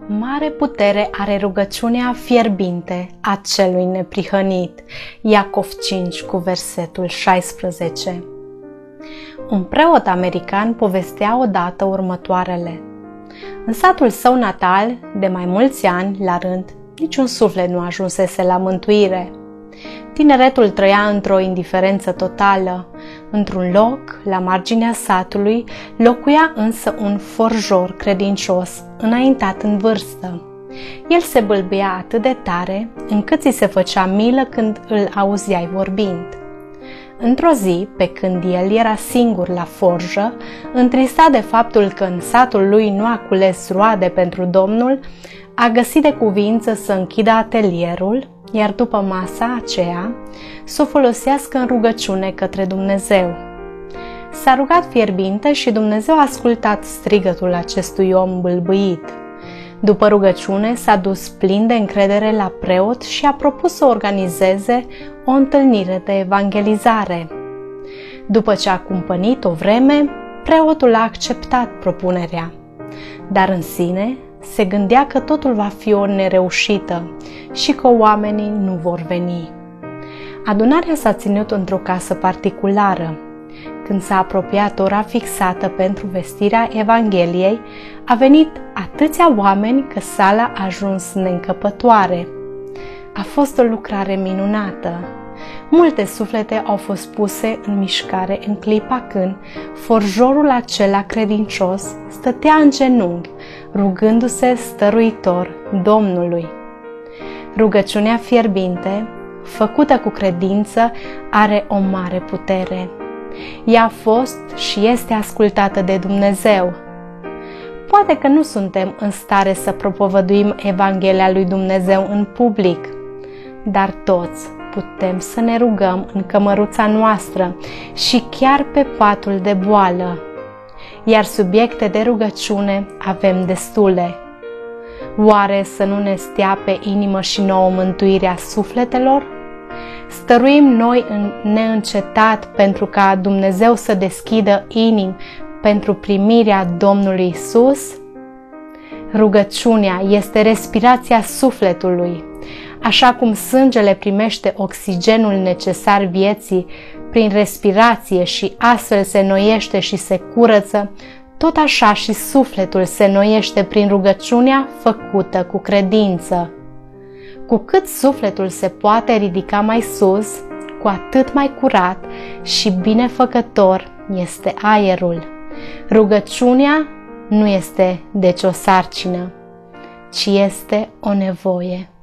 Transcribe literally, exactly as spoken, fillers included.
Mare putere are rugăciunea fierbinte a celui neprihănit. Iacov cinci cu versetul șaisprezece. Un preot american povestea odată următoarele. În satul său natal, de mai mulți ani la rând, niciun suflet nu ajunsese la mântuire. Tineretul trăia într-o indiferență totală. Într-un loc, la marginea satului, locuia însă un forjor credincios, înaintat în vârstă. El se bâlbâia atât de tare, încât ți se făcea milă când îl auzeai vorbind. Într-o zi, pe când el era singur la forjă, întristat de faptul că în satul lui nu a cules roade pentru Domnul, a găsit de cuvință să închidă atelierul, iar după masa aceea să o folosească în rugăciune către Dumnezeu. S-a rugat fierbinte și Dumnezeu a ascultat strigătul acestui om bâlbâit. După rugăciune s-a dus plin de încredere la preot și a propus să organizeze o întâlnire de evangelizare. După ce a cumpănit o vreme, preotul a acceptat propunerea, dar în sine se gândea că totul va fi o nereușită și că oamenii nu vor veni. Adunarea s-a ținut într-o casă particulară. Când s-a apropiat ora fixată pentru vestirea Evangheliei, a venit atâția oameni că sala a ajuns neîncăpătoare. A fost o lucrare minunată. Multe suflete au fost puse în mișcare în clipa când forjorul acela credincios stătea în genunchi, rugându-se stăruitor Domnului. Rugăciunea fierbinte, făcută cu credință, are o mare putere. Ea a fost și este ascultată de Dumnezeu. Poate că nu suntem în stare să propovăduim Evanghelia lui Dumnezeu în public, dar toți putem să ne rugăm în cămăruța noastră și chiar pe patul de boală. Iar subiecte de rugăciune avem destule. Oare să nu ne stea pe inimă și nouă mântuirea sufletelor? Stăruim noi în neîncetat pentru ca Dumnezeu să deschidă inimi pentru primirea Domnului Isus? Rugăciunea este respirația sufletului. Așa cum sângele primește oxigenul necesar vieții prin respirație și astfel se noiește și se curăță, tot așa și sufletul se noiește prin rugăciunea făcută cu credință. Cu cât sufletul se poate ridica mai sus, cu atât mai curat și binefăcător este aerul. Rugăciunea nu este deci o sarcină, ci este o nevoie.